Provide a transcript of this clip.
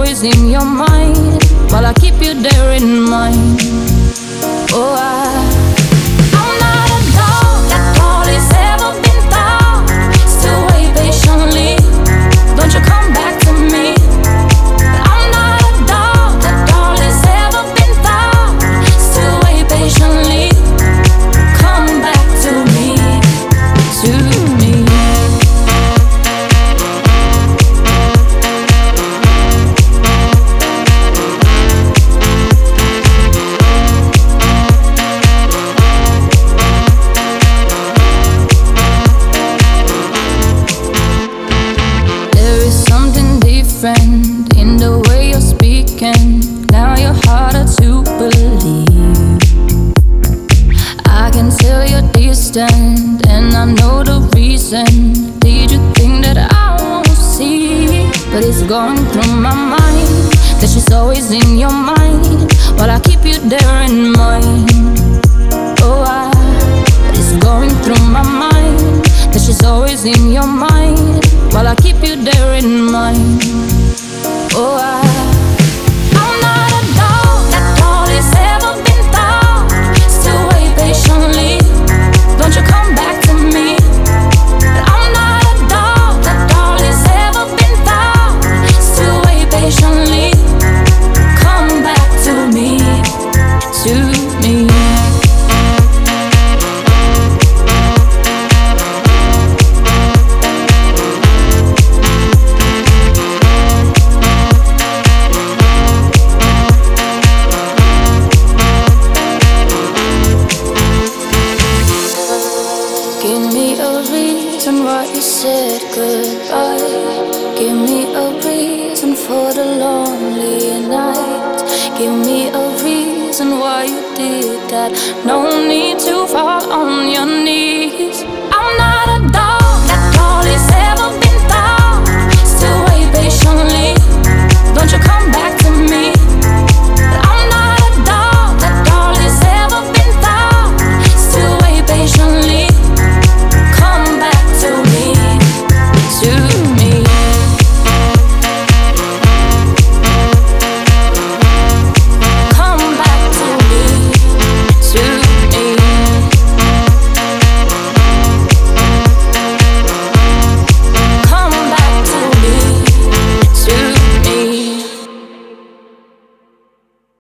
always in your mind, while I keep you there in mind. Oh, I'm not a dog that all is ever been thought. Still wait patiently, don't you come back to me. I'm not a dog that all is ever been thought. Still wait patiently, come back to me, to me. In the way you're speaking, now you're harder to believe. I can tell you're distant, and I know the reason. Did you think that I won't see? But it's going through my mind that she's always in your mind, while I keep you there in mind. Oh, but it's going through my mind that she's always in your mind, while I keep you there in mind. Oh, I'm not a dog that all is ever been thought. Still wait patiently, don't you come back to me. I'm not a dog that all is ever been thought. Still wait patiently, come back to me, to me. Why you said goodbye. Give me a reason for the lonely night. Give me a reason why you did that. No need to fall on your knees. I'm not a dog that all is ever been thought. Still wait patiently, don't you